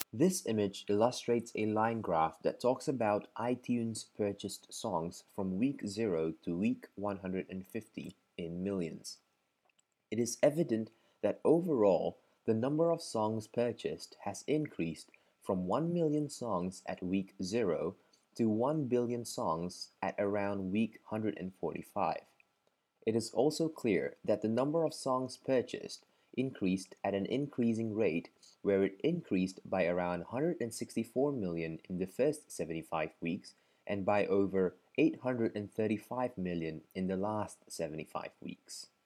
This image illustrates a line graph that talks about iTunes purchased songs from week 0 to week 150 in millions. It is evident that overall, the number of songs purchased has increased from 1 million songs at week 0 to 1 billion songs at around week 145. It is also clear that the number of songs purchased increased at an increasing rate, where it increased by around 164 million in the first 75 weeks and by over 835 million in the last 75 weeks.